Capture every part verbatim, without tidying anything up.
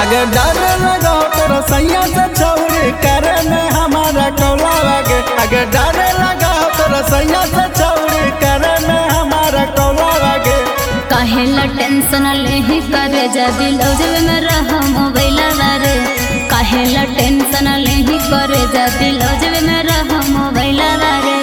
अगर डर लगा तो सैया से छौरी करे में हमारा कौला लगे। अगर डर लगा तो सैया से छौरी करे में हमारा कौला लगे। काहेला टेंशन लेही करे जा दिलौज में रह मोबाइल रे। काहेला टेंशन लेही करे जा दिलौज में रह मोबाइल रे।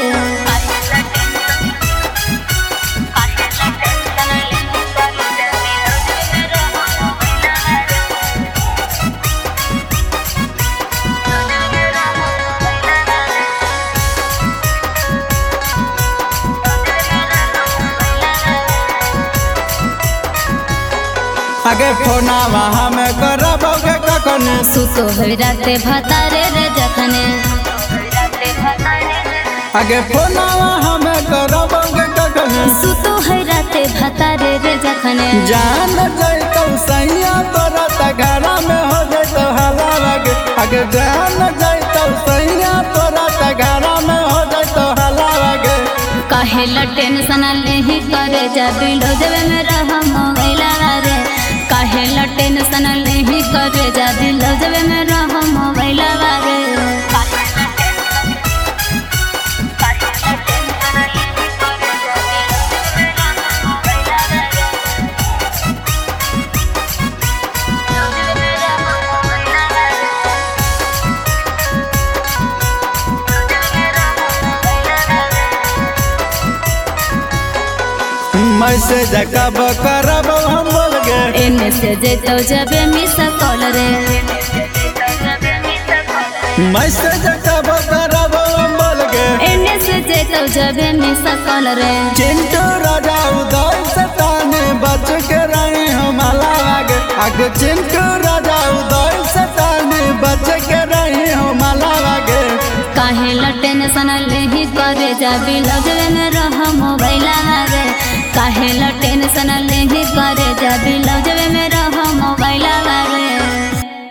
आगे फोनावा हमें करबोगे कखने सुतो है राते भतारे रे जखने। आगे फोनावा हमें करबोगे कखने सुतो है राते भतारे रे जखने। जान जाए तो सैया तोरा तघरा में हो जाए तो हला लगे। आगे जान जाए तो सैया तोरा तघरा में हो जाए तो हला लगे। काहेला टेंशन लेही करे जा दिलौज में रह मोबाइल रे। काहेला टेंशन लेही करे जा दिलौज में रह मोबाइल रे। मैसेज कब करब हम बोल गए। एने से जेतो जबे मिस कॉल रे। मैसेज कब करब हम बोल गए। एने से जेतो जबे मिस कॉल रे। चिंटू राजा उदय से ताने बच के रही हम लागे। आगे चिंटू राजा उदय से ताने बच के रही हम लागे। काहेला टेंशन लेही करे जा दिलौज में रह मोबाइल रे। काहेला टेंशन लेही करे जा दिलौज